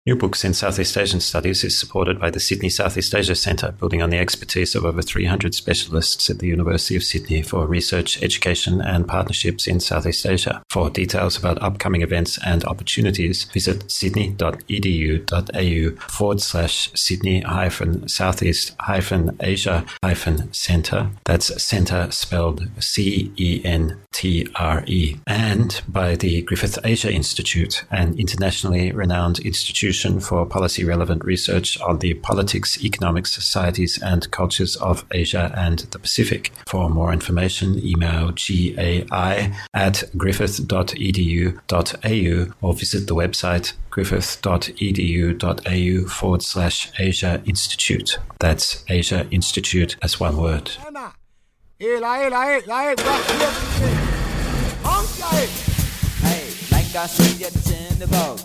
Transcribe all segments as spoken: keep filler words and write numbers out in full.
New Books in Southeast Asian Studies is supported by the Sydney Southeast Asia Centre, building on the expertise of over three hundred specialists at the University of Sydney for research, education and partnerships in Southeast Asia. For details about upcoming events and opportunities, visit sydney.edu.au forward slash Sydney hyphen Southeast hyphen Asia hyphen Centre. That's Centre spelled C E N T R E. And by the Griffith Asia Institute, an internationally renowned institution for policy-relevant research on the politics, economics, societies and cultures of Asia and the Pacific. For more information, email gai at griffith.edu.au or visit the website griffith.edu.au forward slash Asia Institute. That's Asia Institute as one word. Hey, like I swing at the tinderbox.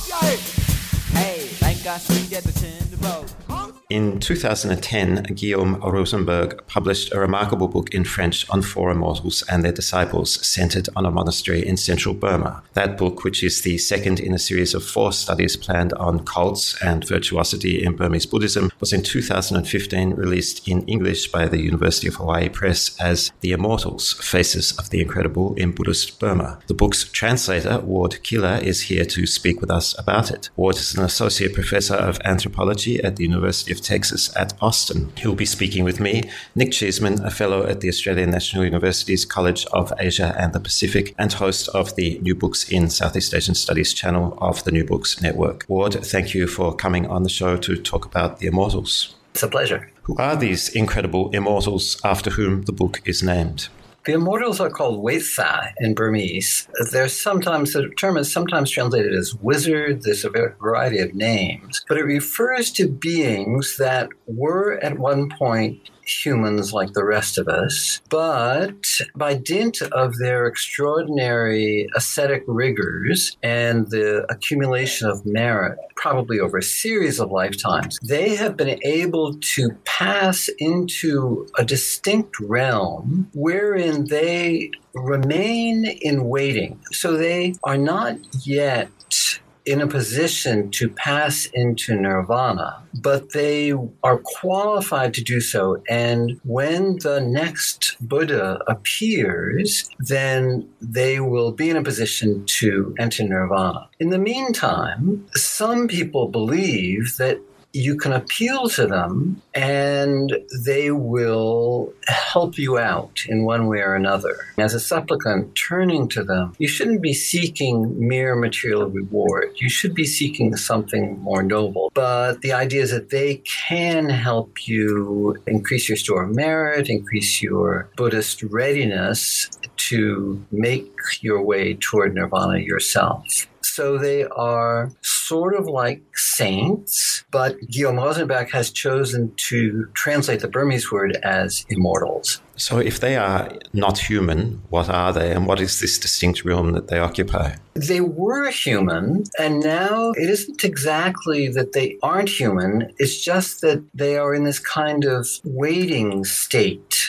Hey, like I swing at the tinderbox. In two thousand ten, Guillaume Rosenberg published a remarkable book in French on four immortals and their disciples, centered on a monastery in central Burma. That book, which is the second in a series of four studies planned on cults and virtuosity in Burmese Buddhism, was in two thousand fifteen released in English by the University of Hawaii Press as The Immortals, Faces of the Incredible in Buddhist Burma. The book's translator, Ward Keeler, is here to speak with us about it. Ward is an associate professor of anthropology at the University of Texas at Austin. He'll be speaking with me, Nick Cheeseman, a fellow at the Australian National University's College of Asia and the Pacific and host of the New Books in Southeast Asian Studies channel of the New Books Network. Ward, thank you for coming on the show to talk about the Immortals. It's a pleasure. Who are these incredible immortals after whom the book is named? The immortals are called Weitsa in Burmese. There's sometimes, the term is sometimes translated as wizard. There's a variety of names, but it refers to beings that were at one point humans like the rest of us, but by dint of their extraordinary ascetic rigors and the accumulation of merit, probably over a series of lifetimes, they have been able to pass into a distinct realm wherein they remain in waiting. So they are not yet in a position to pass into nirvana, but they are qualified to do so. And when the next Buddha appears, then they will be in a position to enter nirvana. In the meantime, some people believe that you can appeal to them and they will help you out in one way or another. As a supplicant turning to them, you shouldn't be seeking mere material reward. You should be seeking something more noble. But the idea is that they can help you increase your store of merit, increase your Buddhist readiness to make your way toward nirvana yourself. So they are sort of like saints, but Guillaume Rosenberg has chosen to translate the Burmese word as immortals. So if they are not human, what are they, and what is this distinct realm that they occupy? They were human, and now it isn't exactly that they aren't human. It's just that they are in this kind of waiting state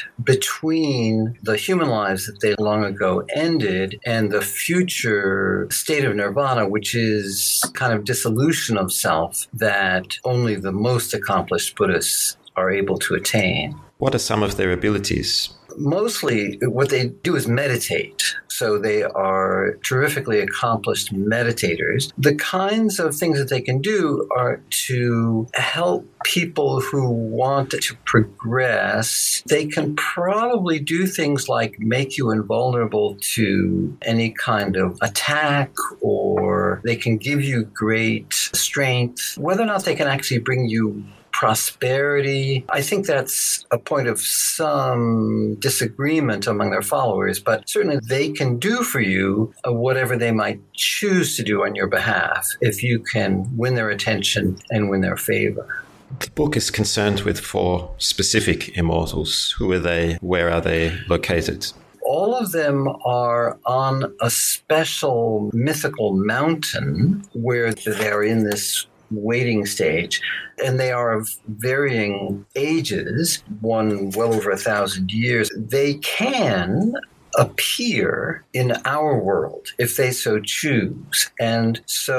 between the human lives that they long ago ended and the future state of nirvana, which is kind of dissolution of self that only the most accomplished Buddhists are able to attain. What are some of their abilities? Mostly what they do is meditate. So they are terrifically accomplished meditators. The kinds of things that they can do are to help people who want to progress. They can probably do things like make you invulnerable to any kind of attack, or they can give you great strength. Whether or not they can actually bring you prosperity, I think that's a point of some disagreement among their followers, but certainly they can do for you whatever they might choose to do on your behalf if you can win their attention and win their favor. The book is concerned with four specific immortals. Who are they? Where are they located? All of them are on a special mythical mountain where they're in this waiting stage, and they are of varying ages, one well over a thousand years. They can appear in our world if they so choose. And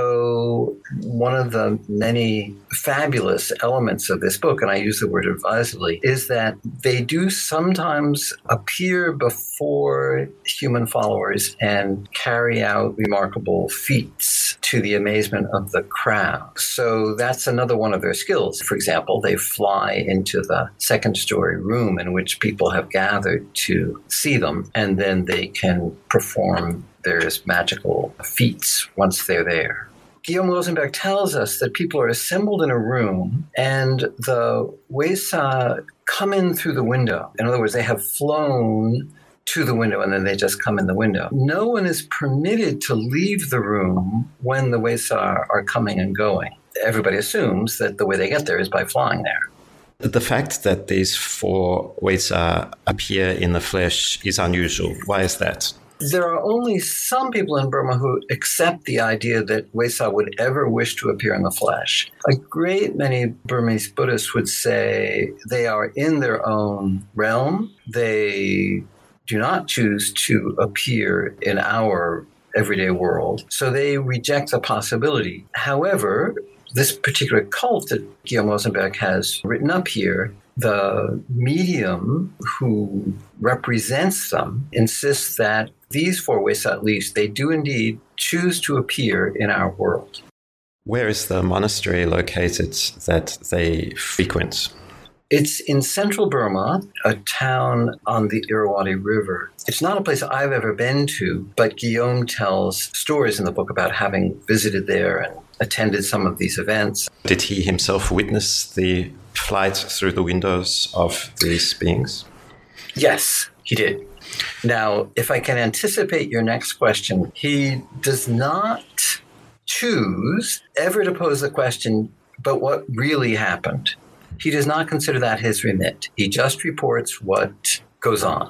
so one of the many fabulous elements of this book, and I use the word advisedly, is that they do sometimes appear before human followers and carry out remarkable feats to the amazement of the crowd. So that's another one of their skills. For example, they fly into the second story room in which people have gathered to see them, and then they can perform various magical feats once they're there. Guillaume Rosenberg tells us that people are assembled in a room and the Weisa come in through the window. In other words, they have flown to the window and then they just come in the window. No one is permitted to leave the room when the Weisa are coming and going. Everybody assumes that the way they get there is by flying there. The fact that these four Weisa appear in the flesh is unusual. Why is that? There are only some people in Burma who accept the idea that Weisa would ever wish to appear in the flesh. A great many Burmese Buddhists would say they are in their own realm. They do not choose to appear in our everyday world, so they reject the possibility. However, this particular cult that Guillaume Rosenberg has written up here, the medium who represents them insists that these four Weisa, at least, they do indeed choose to appear in our world. Where is the monastery located that they frequent? It's in central Burma, a town on the Irrawaddy River. It's not a place I've ever been to, but Guillaume tells stories in the book about having visited there and attended some of these events. Did he himself witness the flight through the windows of these beings? Yes, he did. Now, if I can anticipate your next question, he does not choose ever to pose the question, but what really happened? He does not consider that his remit. He just reports what goes on.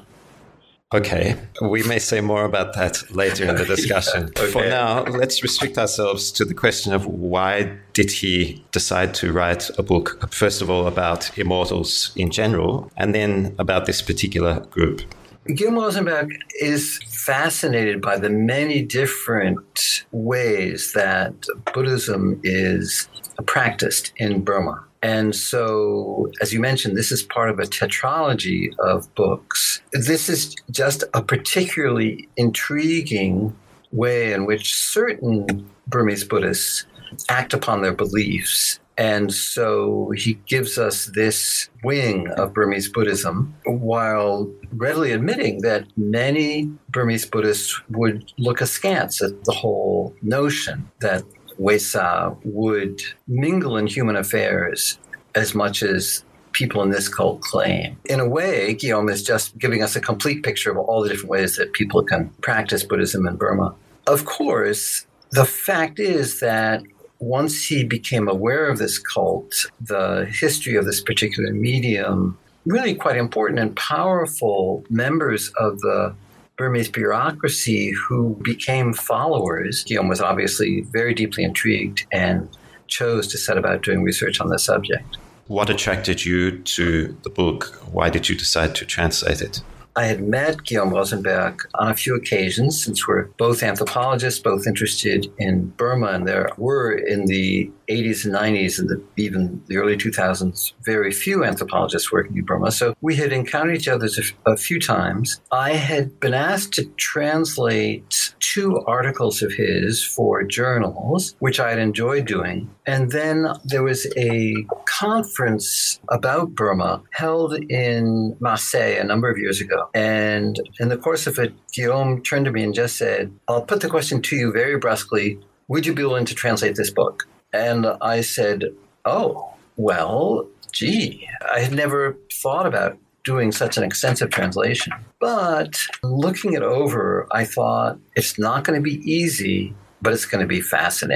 Okay, we may say more about that later in the discussion. Yeah, okay. For now, let's restrict ourselves to the question of why did he decide to write a book, first of all, about immortals in general, and then about this particular group. Guillaume Rosenberg is fascinated by the many different ways that Buddhism is practiced in Burma. And so, as you mentioned, this is part of a tetralogy of books. This is just a particularly intriguing way in which certain Burmese Buddhists act upon their beliefs. And so he gives us this wing of Burmese Buddhism while readily admitting that many Burmese Buddhists would look askance at the whole notion that Weisa would mingle in human affairs as much as people in this cult claim. In a way, Guillaume is just giving us a complete picture of all the different ways that people can practice Buddhism in Burma. Of course, the fact is that once he became aware of this cult, the history of this particular medium, really quite important and powerful members of the Burmese bureaucracy who became followers. Guillaume was obviously very deeply intrigued and chose to set about doing research on the subject. What attracted you to the book? Why did you decide to translate it? I had met Guillaume Rosenberg on a few occasions, since we're both anthropologists, both interested in Burma, and there were in the eighties and nineties and the, even the early two thousands, very few anthropologists working in Burma. So we had encountered each other a, a few times. I had been asked to translate two articles of his for journals, which I had enjoyed doing. And then there was a conference about Burma held in Marseille a number of years ago. And in the course of it, Guillaume turned to me and just said, I'll put the question to you very brusquely. Would you be willing to translate this book? And I said, oh, well, gee, I had never thought about doing such an extensive translation. But looking it over, I thought it's not going to be easy, but it's going to be fascinating.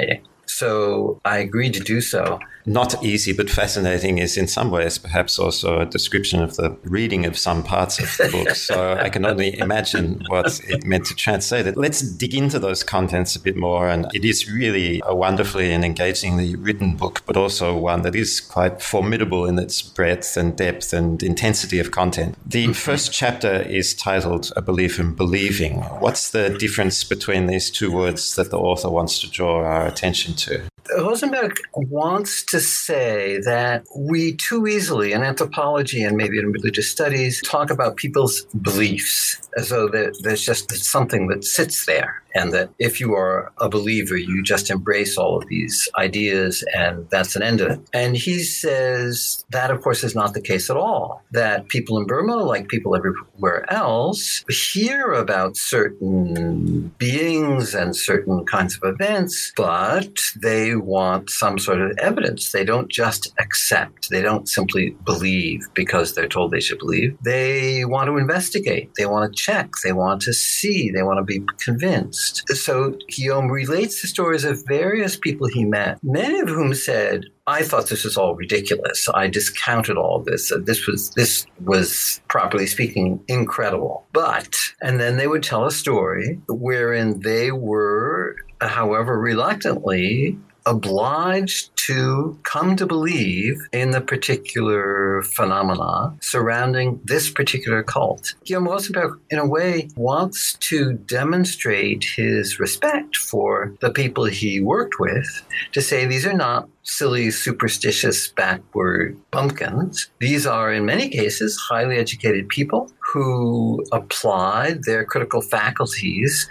So I agreed to do so. Not easy, but fascinating is in some ways perhaps also a description of the reading of some parts of the book. So I can only imagine what it meant to translate it. Let's dig into those contents a bit more. And it is really a wonderfully and engagingly written book, but also one that is quite formidable in its breadth and depth and intensity of content. The first chapter is titled A Belief in Believing. What's the difference between these two words that the author wants to draw our attention to? Rosenberg wants to say that we too easily in anthropology and maybe in religious studies talk about people's beliefs as though there's just something that sits there, and that if you are a believer, you just embrace all of these ideas and that's an end of it. And he says that, of course, is not the case at all, that people in Burma, like people everywhere else, hear about certain beings and certain kinds of events, but they want some sort of evidence. They don't just accept. They don't simply believe because they're told they should believe. They want to investigate. They want to check. They want to see. They want to be convinced. So Guillaume relates the stories of various people he met, many of whom said, I thought this was all ridiculous. I discounted all this. This was, this was, properly speaking, incredible. But, and then they would tell a story wherein they were, however reluctantly, obliged to come to believe in the particular phenomena surrounding this particular cult. Guillaume Rosenberg, in a way, wants to demonstrate his respect for the people he worked with, to say these are not silly, superstitious, backward bumpkins. These are, in many cases, highly educated people who applied their critical faculties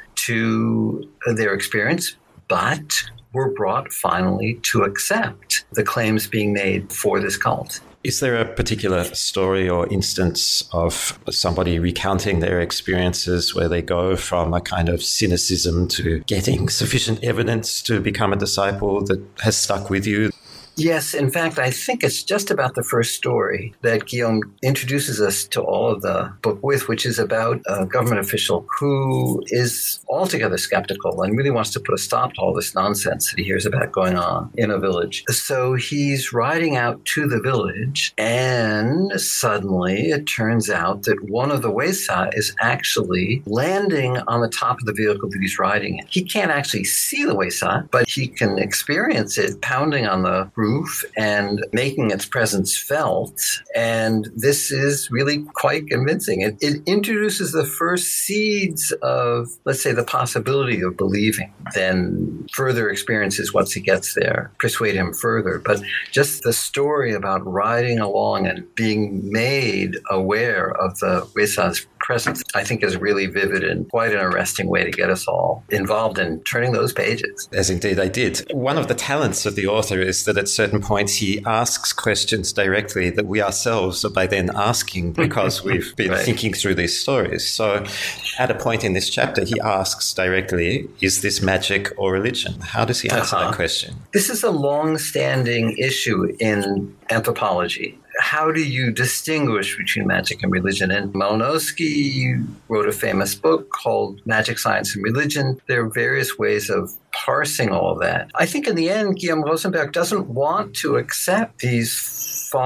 to their experience, but were brought finally to accept the claims being made for this cult. Is there a particular story or instance of somebody recounting their experiences where they go from a kind of cynicism to getting sufficient evidence to become a disciple that has stuck with you? Yes, in fact, I think it's just about the first story that Guillaume introduces us to all of the book with, which is about a government official who is altogether skeptical and really wants to put a stop to all this nonsense that he hears about going on in a village. So he's riding out to the village, and suddenly it turns out that one of the Weisa is actually landing on the top of the vehicle that he's riding in. He can't actually see the Weisa, but he can experience it pounding on the roof and making its presence felt. And this is really quite convincing. It, it introduces the first seeds of, let's say, the possibility of believing. Then further experiences, once he gets there, persuade him further. But just the story about riding along and being made aware of the Weisa's presence, I think, is really vivid and quite an arresting way to get us all involved in turning those pages. As indeed I did. One of the talents of the author is that at certain points he asks questions directly that we ourselves are by then asking because we've been right. thinking through these stories. So at a point in this chapter, he asks directly, is this magic or religion? How does he answer uh-huh. that question? This is a long-standing issue in anthropology. How do you distinguish between magic and religion? And Malinowski wrote a famous book called Magic, Science, and Religion. There are various ways of parsing all of that. I think in the end, Guillaume Rosenberg doesn't want to accept these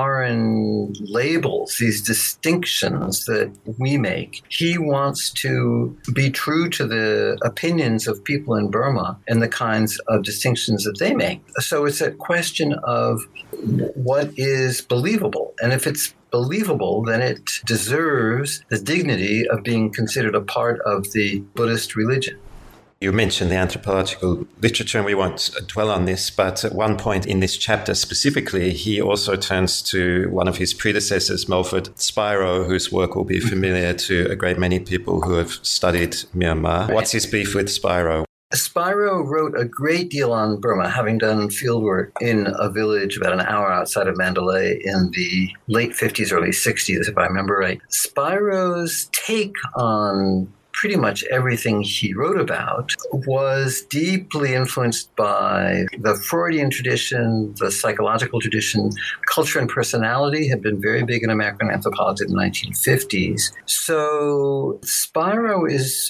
foreign labels, these distinctions that we make. He wants to be true to the opinions of people in Burma and the kinds of distinctions that they make. So it's a question of what is believable. And if it's believable, then it deserves the dignity of being considered a part of the Buddhist religion. You mentioned the anthropological literature, and we won't dwell on this, but at one point in this chapter specifically, he also turns to one of his predecessors, Mulford Spiro, whose work will be familiar to a great many people who have studied Myanmar. What's his beef with Spiro? Spiro wrote a great deal on Burma, having done fieldwork in a village about an hour outside of Mandalay in the late fifties, early sixties, if I remember right. Spiro's take on pretty much everything he wrote about was deeply influenced by the Freudian tradition, the psychological tradition. Culture and personality had been very big in American anthropology in the nineteen fifties. So Spiro is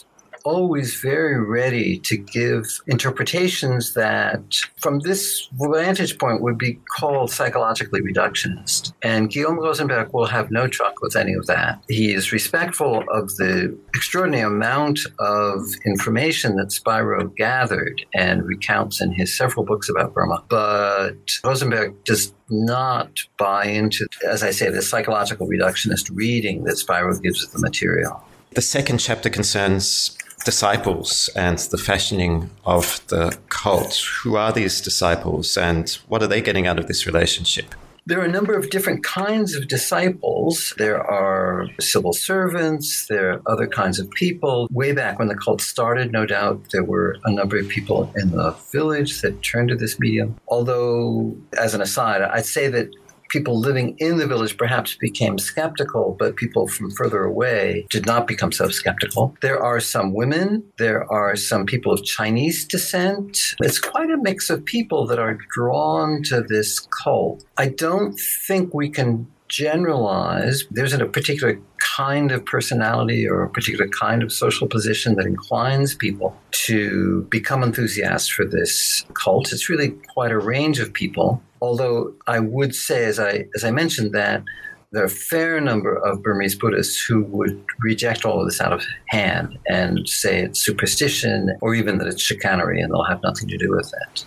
always very ready to give interpretations that, from this vantage point, would be called psychologically reductionist. And Guillaume Rosenberg will have no truck with any of that. He is respectful of the extraordinary amount of information that Spiro gathered and recounts in his several books about Burma. But Rosenberg does not buy into, as I say, the psychological reductionist reading that Spiro gives of the material. The second chapter concerns disciples and the fashioning of the cult. Who are these disciples and what are they getting out of this relationship? There are a number of different kinds of disciples. There are civil servants. There are other kinds of people. Way back when the cult started, no doubt, there were a number of people in the village that turned to this medium. Although, as an aside, I'd say that people living in the village perhaps became skeptical, but people from further away did not become so skeptical. There are some women. There are some people of Chinese descent. It's quite a mix of people that are drawn to this cult. I don't think we can generalize. There isn't a particular kind of personality or a particular kind of social position that inclines people to become enthusiasts for this cult. It's really quite a range of people. Although I would say, as I as I mentioned, that there are a fair number of Burmese Buddhists who would reject all of this out of hand and say it's superstition or even that it's chicanery and they'll have nothing to do with it.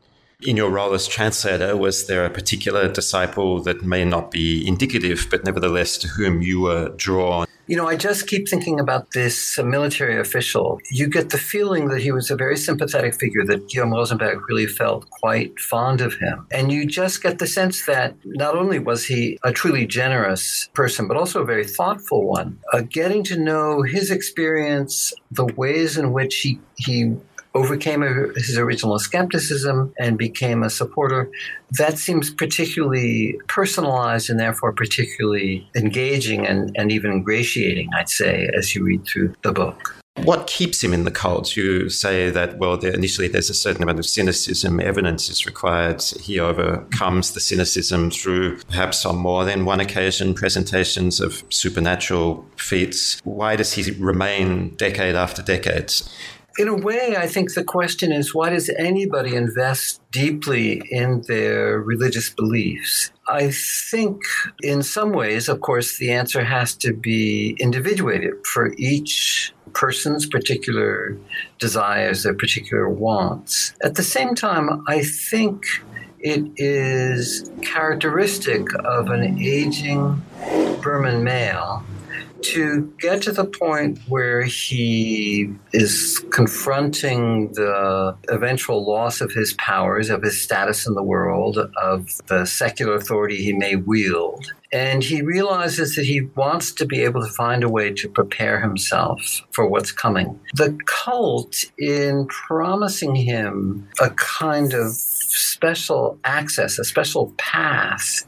In your role as translator, was there a particular disciple that may not be indicative, but nevertheless to whom you were drawn? You know, I just keep thinking about this uh, military official. You get the feeling that he was a very sympathetic figure, that Guillaume Rosenberg really felt quite fond of him. And you just get the sense that not only was he a truly generous person, but also a very thoughtful one. Uh, getting to know his experience, the ways in which he he overcame his original skepticism and became a supporter, that seems particularly personalized and therefore particularly engaging and, and even ingratiating, I'd say, as you read through the book. What keeps him in the cult? You say that, well, there, initially there's a certain amount of cynicism. Evidence is required. He overcomes the cynicism through perhaps on more than one occasion presentations of supernatural feats. Why does he remain decade after decade? In a way, I think the question is, why does anybody invest deeply in their religious beliefs? I think in some ways, of course, the answer has to be individuated for each person's particular desires, their particular wants. At the same time, I think it is characteristic of an aging Burman male to get to the point where he is confronting the eventual loss of his powers, of his status in the world, of the secular authority he may wield. And he realizes that he wants to be able to find a way to prepare himself for what's coming. The cult, in promising him a kind of special access, a special path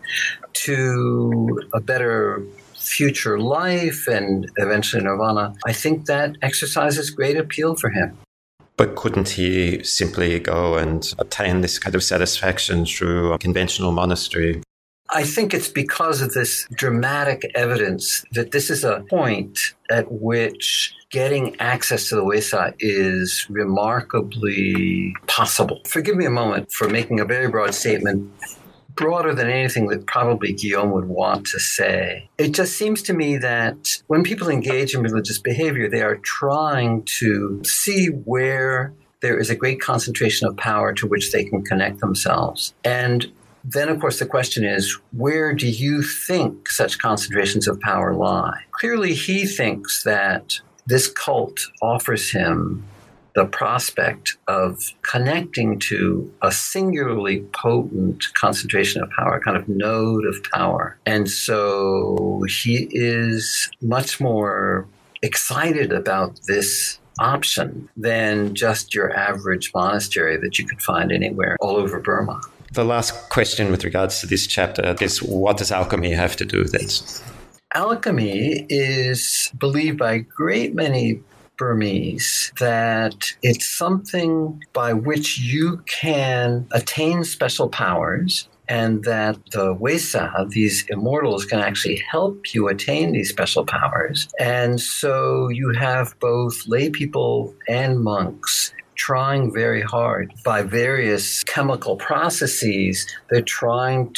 to a better future life and eventually nirvana, I think that exercises great appeal for him. But couldn't he simply go and attain this kind of satisfaction through a conventional monastery? I think it's because of this dramatic evidence that this is a point at which getting access to the Weisha is remarkably possible. Forgive me a moment for making a very broad statement, broader than anything that probably Guillaume would want to say. It just seems to me that when people engage in religious behavior, they are trying to see where there is a great concentration of power to which they can connect themselves. And then, of course, the question is, where do you think such concentrations of power lie? Clearly, he thinks that this cult offers him the prospect of connecting to a singularly potent concentration of power, a kind of node of power. And so he is much more excited about this option than just your average monastery that you could find anywhere all over Burma. The last question with regards to this chapter is, what does alchemy have to do with it? Alchemy is believed by a great many Burmese, that it's something by which you can attain special powers, and that the Wesa, these immortals, can actually help you attain these special powers. And so you have both lay people and monks trying very hard by various chemical processes. They're trying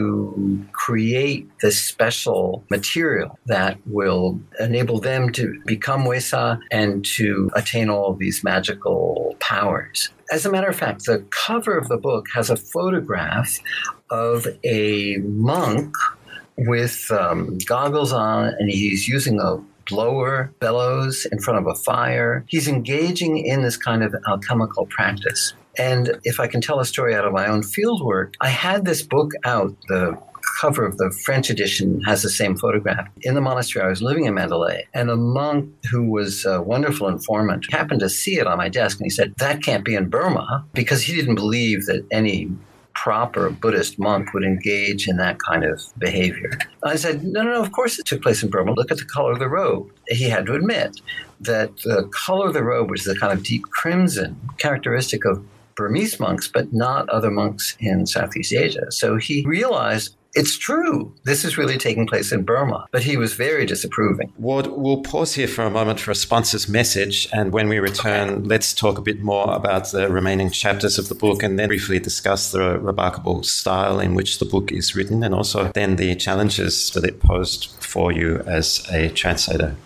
to create this special material that will enable them to become Wesa and to attain all of these magical powers. As a matter of fact, the cover of the book has a photograph of a monk with um, goggles on, and he's using a blower, bellows in front of a fire. He's engaging in this kind of alchemical practice. And if I can tell a story out of my own fieldwork, I had this book out. The cover of the French edition has the same photograph. In the monastery, I was living in Mandalay, and a monk who was a wonderful informant happened to see it on my desk, and he said, "That can't be in Burma," because he didn't believe that any proper Buddhist monk would engage in that kind of behavior. I said, no, no, no, of course it took place in Burma. Look at the color of the robe. He had to admit that the color of the robe was the kind of deep crimson characteristic of Burmese monks, but not other monks in Southeast Asia. So he realized it's true. This is really taking place in Burma. But he was very disapproving. Ward, we'll pause here for a moment for a sponsor's message. And when we return, okay, let's talk a bit more about the remaining chapters of the book and then briefly discuss the remarkable style in which the book is written and also then the challenges that it posed for you as a translator.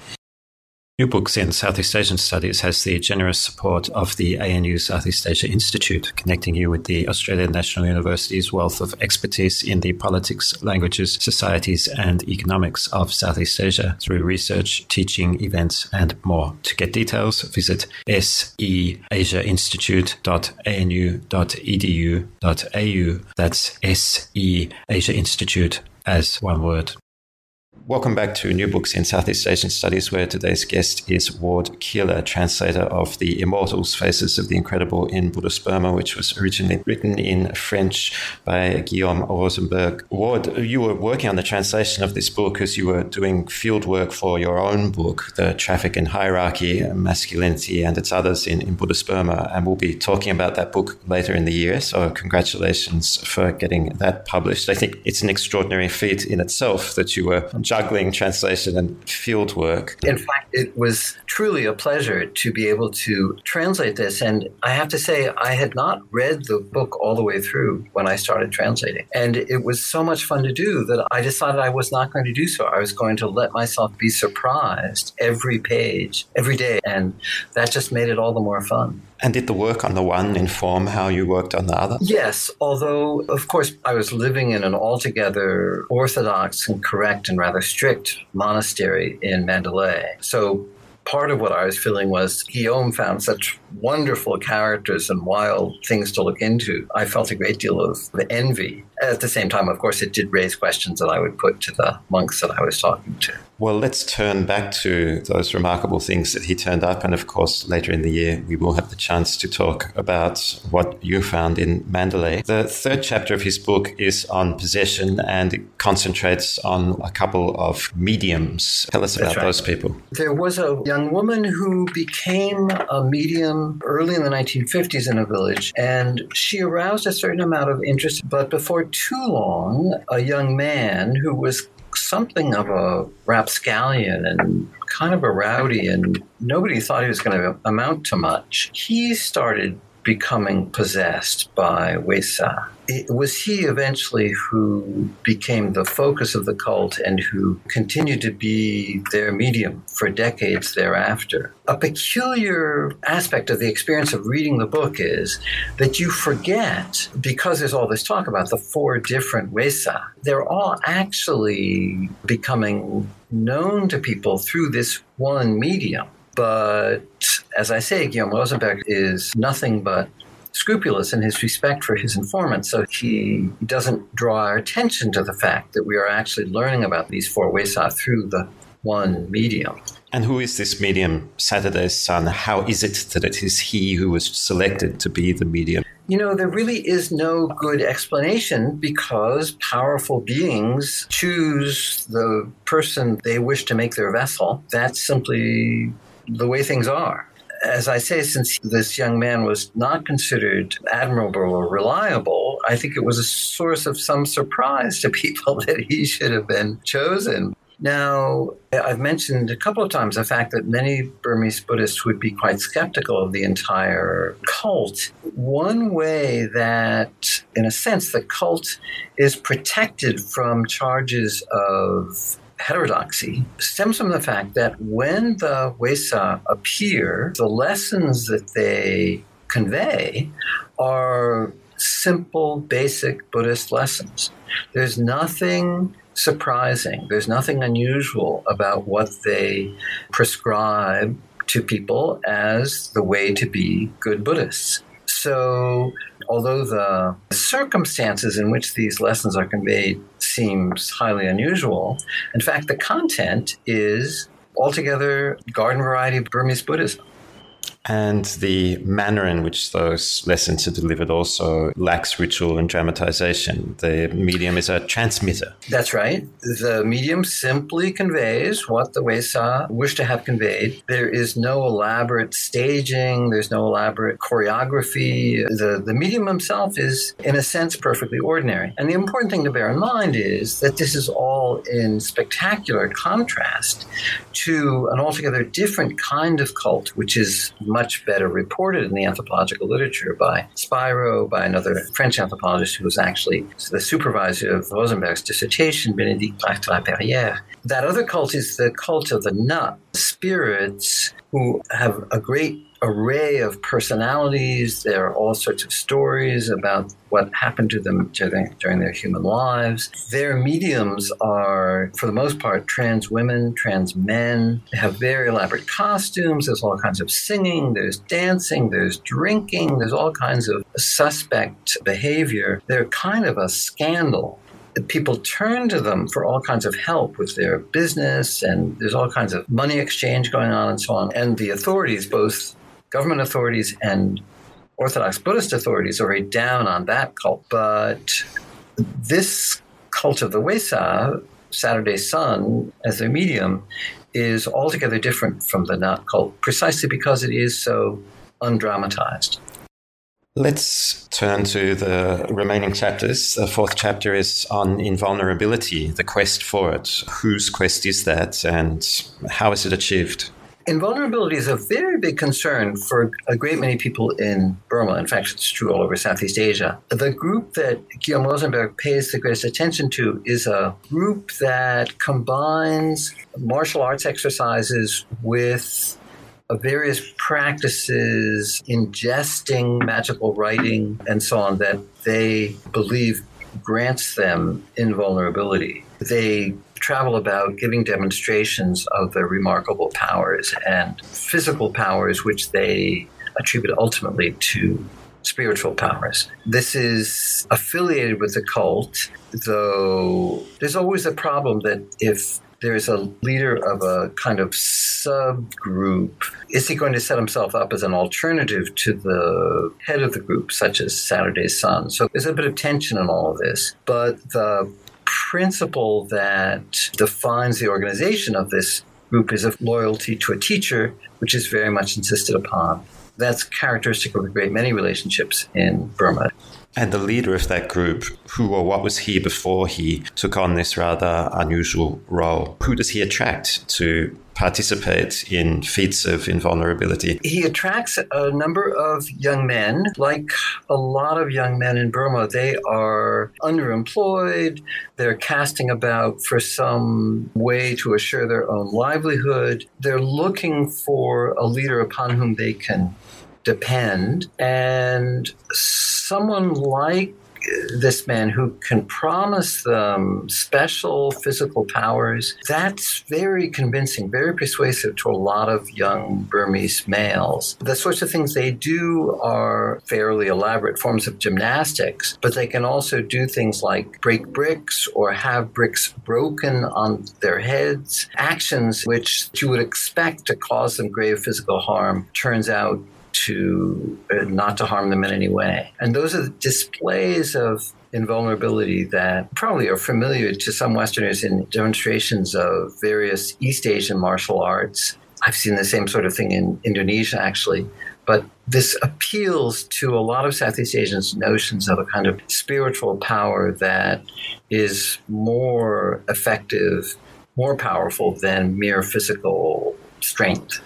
New Books in Southeast Asian Studies has the generous support of the A N U Southeast Asia Institute, connecting you with the Australian National University's wealth of expertise in the politics, languages, societies, and economics of Southeast Asia through research, teaching, events, and more. To get details, visit s e asia institute dot a n u dot e d u dot a u. That's S E Asia Institute as one word. Welcome back to New Books in Southeast Asian Studies, where today's guest is Ward Keeler, translator of The Immortals, Faces of the Incredible in Buddhist Burma, which was originally written in French by Guillaume Rosenberg. Ward, you were working on the translation of this book as you were doing field work for your own book, The Traffic in Hierarchy, Masculinity and Its Others in, in Buddhist Burma, and we'll be talking about that book later in the year, so congratulations for getting that published. I think it's an extraordinary feat in itself that you were juggling translation and field work. In fact, it was truly a pleasure to be able to translate this. And I have to say, I had not read the book all the way through when I started translating. And it was so much fun to do that I decided I was not going to do so. I was going to let myself be surprised every page, every day. And that just made it all the more fun. And did the work on the one inform how you worked on the other? Yes, although, of course, I was living in an altogether orthodox and correct and rather strict monastery in Mandalay. So part of what I was feeling was Guillaume found such wonderful characters and wild things to look into. I felt a great deal of envy. At the same time, of course, it did raise questions that I would put to the monks that I was talking to. Well, let's turn back to those remarkable things that he turned up. And of course, later in the year, we will have the chance to talk about what you found in Mandalay. The third chapter of his book is on possession, and it concentrates on a couple of mediums. Tell us about right. those people. There was a young woman who became a medium early in the nineteen fifties in a village, and she aroused a certain amount of interest. But before too long, a young man who was something of a rapscallion and kind of a rowdy, and nobody thought he was going to amount to much, he started becoming possessed by Wesa. It was he eventually who became the focus of the cult and who continued to be their medium for decades thereafter. A peculiar aspect of the experience of reading the book is that you forget, because there's all this talk about the four different Wesa, they're all actually becoming known to people through this one medium. But as I say, Guillaume Rosenberg is nothing but scrupulous in his respect for his informants, so he doesn't draw our attention to the fact that we are actually learning about these four Wesa through the one medium. And who is this medium, Saturday's son? How is it that it is he who was selected to be the medium? You know, there really is no good explanation, because powerful beings choose the person they wish to make their vessel. That's simply the way things are. As I say, since this young man was not considered admirable or reliable, I think it was a source of some surprise to people that he should have been chosen. Now, I've mentioned a couple of times the fact that many Burmese Buddhists would be quite skeptical of the entire cult. One way that, in a sense, the cult is protected from charges of heterodoxy stems from the fact that when the Weisa appear, the lessons that they convey are simple, basic Buddhist lessons. There's nothing surprising. There's nothing unusual about what they prescribe to people as the way to be good Buddhists. So, although the circumstances in which these lessons are conveyed seems highly unusual, in fact, the content is altogether garden variety Burmese Buddhism. And the manner in which those lessons are delivered also lacks ritual and dramatization. The medium is a transmitter. That's right. The medium simply conveys what the Weisa wish to have conveyed. There is no elaborate staging. There's no elaborate choreography. The, the medium himself is, in a sense, perfectly ordinary. And the important thing to bear in mind is that this is all in spectacular contrast to an altogether different kind of cult, which is much better reported in the anthropological literature by Spiro, by another French anthropologist who was actually the supervisor of Rosenberg's dissertation, Bénédicte Brach-de-la-Perrière. That other cult is the cult of the nut, spirits who have a great array of personalities. There are all sorts of stories about what happened to them during, during their human lives. Their mediums are, for the most part, trans women, trans men. They have very elaborate costumes. There's all kinds of singing. There's dancing. There's drinking. There's all kinds of suspect behavior. They're kind of a scandal. People turn to them for all kinds of help with their business, and there's all kinds of money exchange going on and so on. And the authorities, both government authorities and Orthodox Buddhist authorities, are very down on that cult. But this cult of the Weisa, Saturday Sun, as their medium, is altogether different from the Nat cult, precisely because it is so undramatized. Let's turn to the remaining chapters. The fourth chapter is on invulnerability, the quest for it. Whose quest is that, and how is it achieved? Invulnerability is a very big concern for a great many people in Burma. In fact, it's true all over Southeast Asia. The group that Guillaume Rosenberg pays the greatest attention to is a group that combines martial arts exercises with various practices, ingesting magical writing, and so on, that they believe grants them invulnerability. They travel about giving demonstrations of their remarkable powers and physical powers, which they attribute ultimately to spiritual powers. This is affiliated with the cult, though there's always a problem that if there's a leader of a kind of subgroup, is he going to set himself up as an alternative to the head of the group, such as Saturday Sun? So there's a bit of tension in all of this. But the principle that defines the organization of this group is of loyalty to a teacher, which is very much insisted upon. That's characteristic of a great many relationships in Burma. And the leader of that group, who or what was he before he took on this rather unusual role? Who does he attract to participate in feats of invulnerability? He attracts a number of young men. Like a lot of young men in Burma, they are underemployed. They're casting about for some way to assure their own livelihood. They're looking for a leader upon whom they can depend, and someone like this man who can promise them special physical powers, that's very convincing, very persuasive to a lot of young Burmese males. The sorts of things they do are fairly elaborate forms of gymnastics, but they can also do things like break bricks or have bricks broken on their heads. Actions which you would expect to cause them grave physical harm turns out to uh, not to harm them in any way. And those are the displays of invulnerability that probably are familiar to some Westerners in demonstrations of various East Asian martial arts. I've seen the same sort of thing in Indonesia, actually. But this appeals to a lot of Southeast Asians' notions of a kind of spiritual power that is more effective, more powerful than mere physical strength.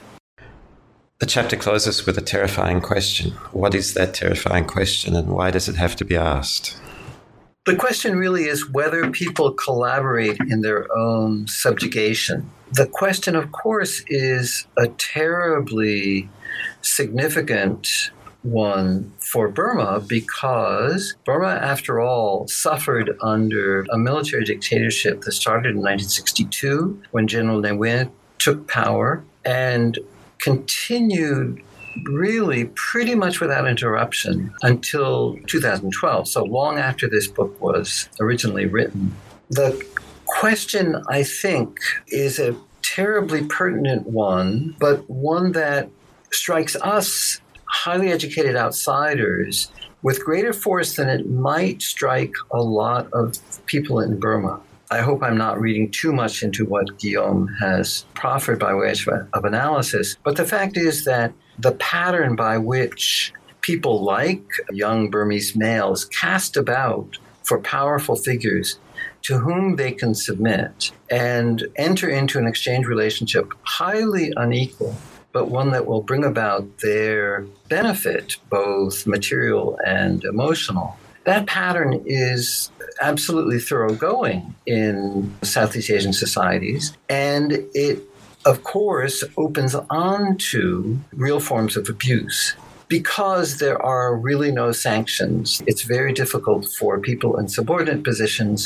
The chapter closes with a terrifying question. What is that terrifying question, and why does it have to be asked? The question really is whether people collaborate in their own subjugation. The question, of course, is a terribly significant one for Burma because Burma, after all, suffered under a military dictatorship that started in nineteen sixty-two when General Ne Win took power and continued really pretty much without interruption until two thousand twelve, so long after this book was originally written. The question, I think, is a terribly pertinent one, but one that strikes us highly educated outsiders with greater force than it might strike a lot of people in Burma. I hope I'm not reading too much into what Guillaume has proffered by way of analysis, but the fact is that the pattern by which people like young Burmese males cast about for powerful figures to whom they can submit and enter into an exchange relationship highly unequal, but one that will bring about their benefit, both material and emotional. That pattern is absolutely thoroughgoing in Southeast Asian societies, and it, of course, opens on to real forms of abuse. Because there are really no sanctions, it's very difficult for people in subordinate positions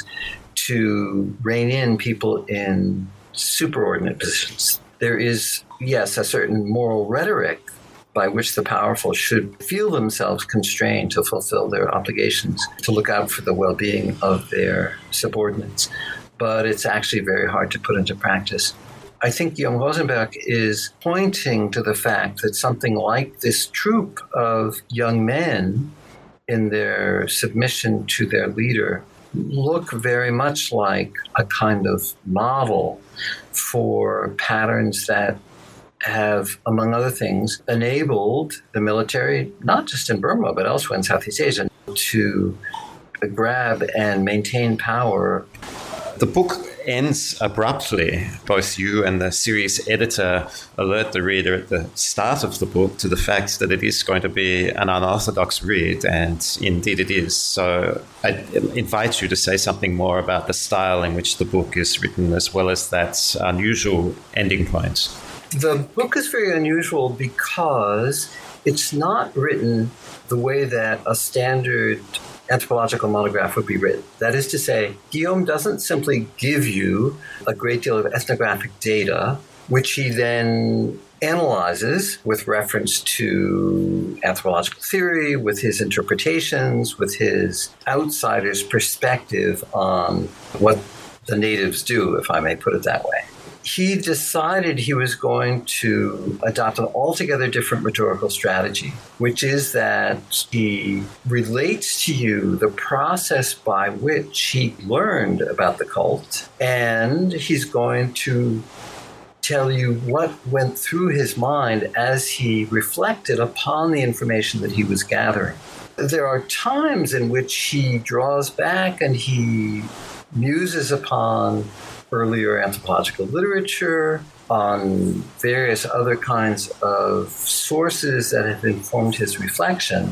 to rein in people in superordinate positions. There is, yes, a certain moral rhetoric by which the powerful should feel themselves constrained to fulfill their obligations, to look out for the well-being of their subordinates. But it's actually very hard to put into practice. I think Guillaume Rosenberg is pointing to the fact that something like this troop of young men in their submission to their leader look very much like a kind of model for patterns that have, among other things, enabled the military, not just in Burma, but elsewhere in Southeast Asia, to grab and maintain power. The book ends abruptly. Both you and the series editor alert the reader at the start of the book to the fact that it is going to be an unorthodox read, and indeed it is. So I invite you to say something more about the style in which the book is written, as well as that unusual ending point. The book is very unusual because it's not written the way that a standard anthropological monograph would be written. That is to say, Guillaume doesn't simply give you a great deal of ethnographic data, which he then analyzes with reference to anthropological theory, with his interpretations, with his outsider's perspective on what the natives do, if I may put it that way. He decided he was going to adopt an altogether different rhetorical strategy, which is that he relates to you the process by which he learned about the cult, and he's going to tell you what went through his mind as he reflected upon the information that he was gathering. There are times in which he draws back and he muses upon earlier anthropological literature, on various other kinds of sources that have informed his reflection,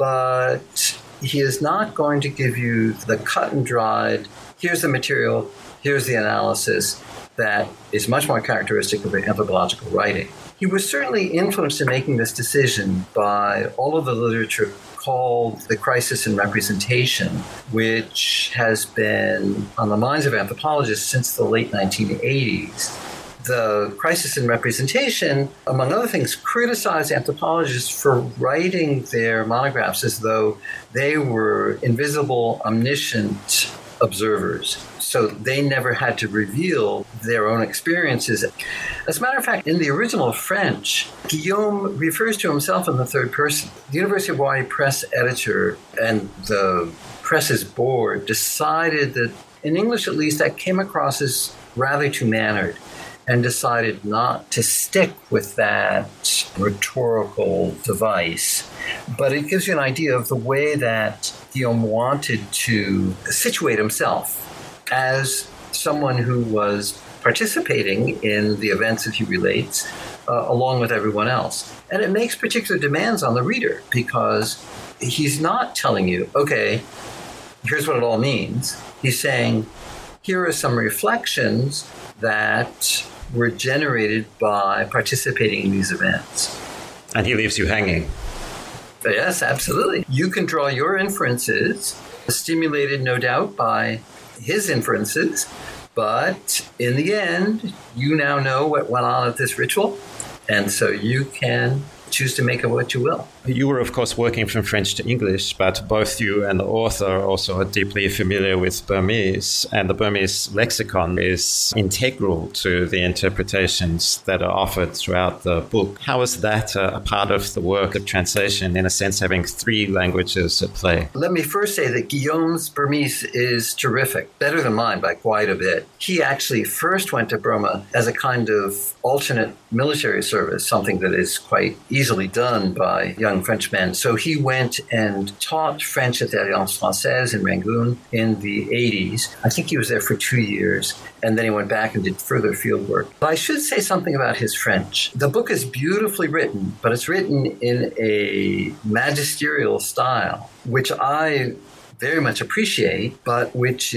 but he is not going to give you the cut and dried, here's the material, here's the analysis, that is much more characteristic of anthropological writing. He was certainly influenced in making this decision by all of the literature called The Crisis in Representation, which has been on the minds of anthropologists since the late nineteen eighties. The Crisis in Representation, among other things, criticized anthropologists for writing their monographs as though they were invisible, omniscient observers. So they never had to reveal their own experiences. As a matter of fact, in the original French, Guillaume refers to himself in the third person. The University of Hawaii press editor and the press's board decided that, in English at least, that came across as rather too mannered, and decided not to stick with that rhetorical device. But it gives you an idea of the way that Guillaume wanted to situate himself as someone who was participating in the events that he relates, uh, along with everyone else. And it makes particular demands on the reader because he's not telling you, okay, here's what it all means. He's saying, here are some reflections that were generated by participating in these events. And he leaves you hanging. Yes, absolutely. You can draw your inferences, stimulated no doubt by his inferences, but in the end, you now know what went on at this ritual, and so you can choose to make of what you will. You were, of course, working from French to English, but both you and the author also are deeply familiar with Burmese, and the Burmese lexicon is integral to the interpretations that are offered throughout the book. How is that uh, a part of the work of translation, in a sense, having three languages at play? Let me first say that Guillaume's Burmese is terrific, better than mine by quite a bit. He actually first went to Burma as a kind of alternate military service, something that is quite easily done by young Frenchmen. So he went and taught French at the Alliance Française in Rangoon in the eighties. I think he was there for two years, and then he went back and did further field work. But I should say something about his French. The book is beautifully written, but it's written in a magisterial style, which I very much appreciate, but which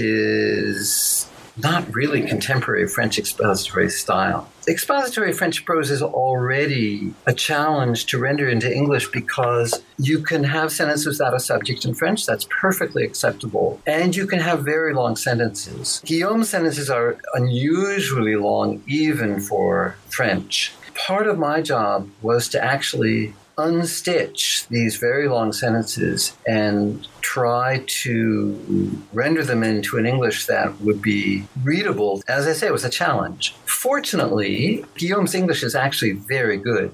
is not really contemporary French expository style. Expository French prose is already a challenge to render into English because you can have sentences without a subject in French. That's perfectly acceptable. And you can have very long sentences. Guillaume's sentences are unusually long, even for French. Part of my job was to actually unstitch these very long sentences and try to render them into an English that would be readable. As I say, it was a challenge. Fortunately, Guillaume's English is actually very good.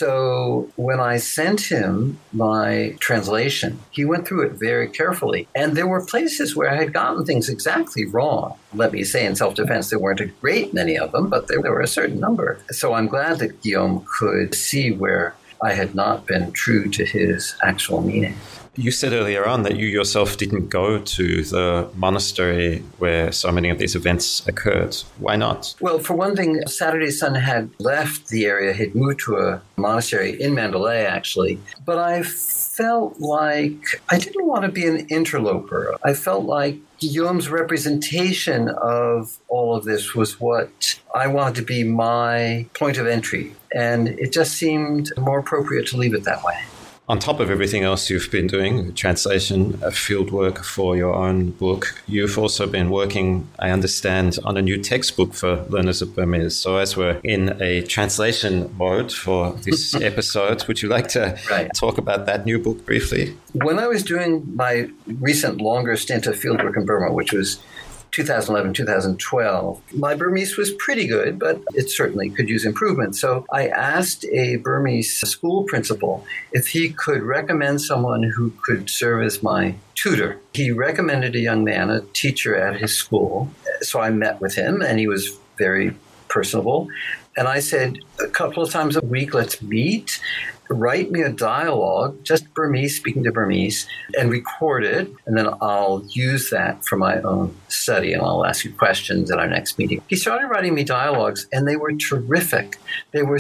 So when I sent him my translation, he went through it very carefully. And there were places where I had gotten things exactly wrong. Let me say, in self-defense, there weren't a great many of them, but there were a certain number. So I'm glad that Guillaume could see where I had not been true to his actual meaning. You said earlier on that you yourself didn't go to the monastery where so many of these events occurred. Why not? Well, for one thing, Saturday Sun had left the area, had moved to a monastery in Mandalay, actually. But I felt like I didn't want to be an interloper. I felt like Guillaume's representation of all of this was what I wanted to be my point of entry. And it just seemed more appropriate to leave it that way. On top of everything else you've been doing, translation, field work for your own book, you've also been working, I understand, on a new textbook for learners of Burmese. So as we're in a translation mode for this episode, would you like to right. talk about that new book briefly? When I was doing my recent longer stint of field work in Burma, which was two thousand eleven, two thousand twelve. My Burmese was pretty good, but it certainly could use improvement. So I asked a Burmese school principal if he could recommend someone who could serve as my tutor. He recommended a young man, a teacher at his school. So I met with him, and he was very personable. And I said, a couple of times a week, let's meet. Write me a dialogue, just Burmese, speaking to Burmese, and record it, and then I'll use that for my own study, and I'll ask you questions at our next meeting. He started writing me dialogues, and they were terrific. They were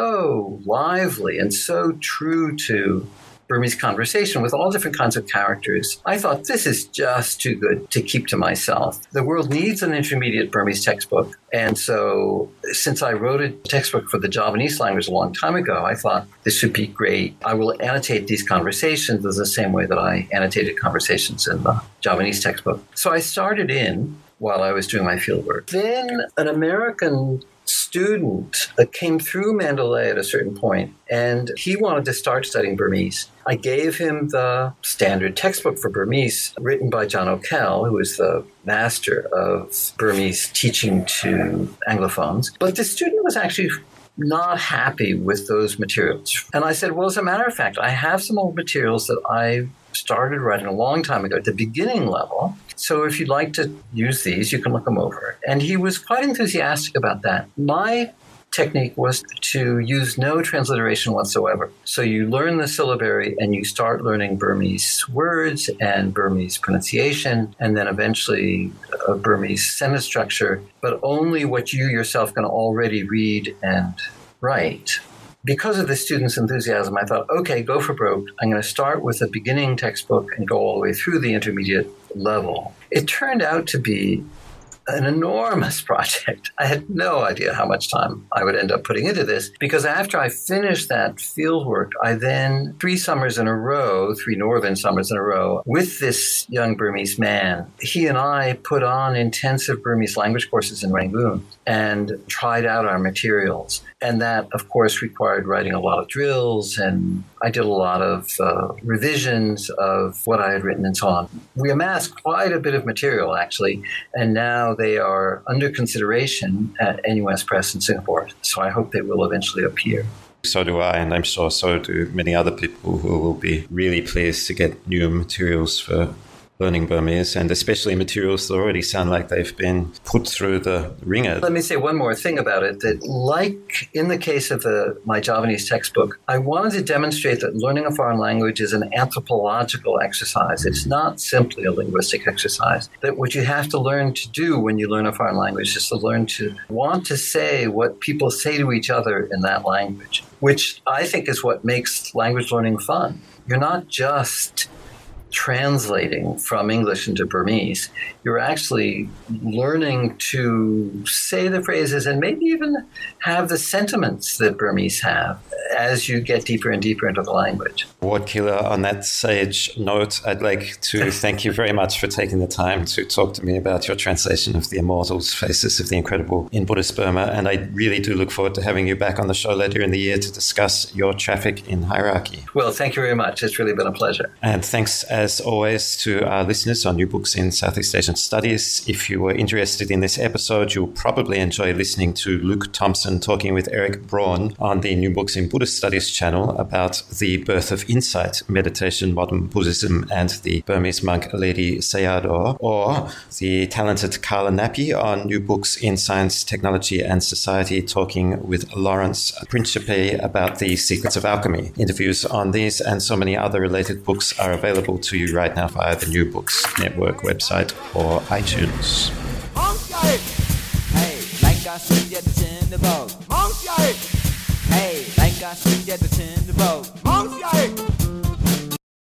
so lively and so true to Burmese conversation with all different kinds of characters. I thought, this is just too good to keep to myself. The world needs an intermediate Burmese textbook. And so since I wrote a textbook for the Javanese language a long time ago, I thought this would be great. I will annotate these conversations in the same way that I annotated conversations in the Javanese textbook. So I started in while I was doing my fieldwork. Then an American student uh, came through Mandalay at a certain point, and he wanted to start studying Burmese. I gave him the standard textbook for Burmese written by John O'Kell, who is the master of Burmese teaching to Anglophones. But the student was actually not happy with those materials. And I said, well, as a matter of fact, I have some old materials that I started writing a long time ago at the beginning level. So if you'd like to use these, you can look them over. And he was quite enthusiastic about that. My technique was to use no transliteration whatsoever. So you learn the syllabary and you start learning Burmese words and Burmese pronunciation, and then eventually a Burmese sentence structure, but only what you yourself can already read and write. Because of the students' enthusiasm, I thought, okay, go for broke. I'm going to start with a beginning textbook and go all the way through the intermediate level. It turned out to be an enormous project. I had no idea how much time I would end up putting into this, because after I finished that field work, I then, three summers in a row, three northern summers in a row, with this young Burmese man, he and I put on intensive Burmese language courses in Rangoon and tried out our materials. And that, of course, required writing a lot of drills, and I did a lot of uh, revisions of what I had written and so on. We amassed quite a bit of material, actually, and now they are under consideration at N U S Press in Singapore. So I hope they will eventually appear. So do I, and I'm sure so do many other people who will be really pleased to get new materials for learning Burmese, and especially materials that already sound like they've been put through the ringer. Let me say one more thing about it, that like in the case of the, my Javanese textbook, I wanted to demonstrate that learning a foreign language is an anthropological exercise. It's not simply a linguistic exercise. That what you have to learn to do when you learn a foreign language is to learn to want to say what people say to each other in that language, which I think is what makes language learning fun. You're not just translating from English into Burmese. You're actually learning to say the phrases and maybe even have the sentiments that Burmese have as you get deeper and deeper into the language. Ward Keeler, on that sage note, I'd like to thank you very much for taking the time to talk to me about your translation of The Immortals, Faces of the Incredible in Buddhist Burma. And I really do look forward to having you back on the show later in the year to discuss your traffic in hierarchy. Well, thank you very much. It's really been a pleasure. And thanks, as always, to our listeners on New Books in Southeast Asian Studies. If you were interested in this episode, you'll probably enjoy listening to Luke Thompson talking with Eric Braun on the New Books in Buddhist Studies channel about the birth of insight, meditation, modern Buddhism, and the Burmese monk Ledi Sayadaw, or the talented Carla Nappi on New Books in Science, Technology, and Society talking with Lawrence Principe about the secrets of alchemy. Interviews on these and so many other related books are available to you right now via the New Books Network website or iTunes. Hey, like I swing at the boat. Hey, like I swing